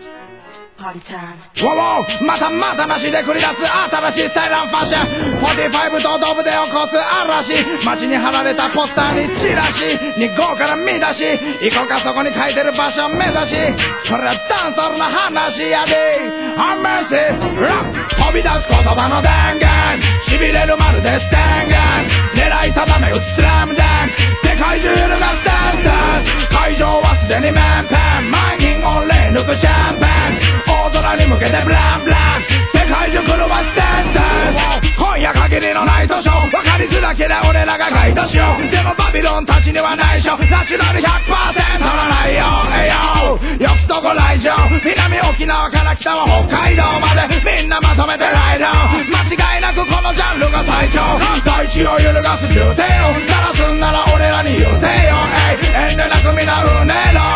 またまたなしで繰り出す新しいスタイルファッション45とドブで起こす嵐街に貼られたポスターにチラシに豪華な見出し行こうかそこに書いてる場所目指しそれはダンソルの話やでアメシロック飛び出す言葉の電源痺れるまるで宣言狙い定め打つスラムダンク世界中揺るがすダンス会場はすでにメンペン満員御礼抜くシャンペン大空に向けてブランブラン世界中狂わすダンス今夜限りのナイトショー分かりづらければ俺らがガイドしようでもバビロンたちには内緒ナチュラル 100% の内容よくとご来場南沖縄から北は北海道までみんなまとめてライド間違いなくこのジャンルが最強大地を揺るがす重低音鳴らすんなら俺らに言うてよ遠慮なくみんなうねろ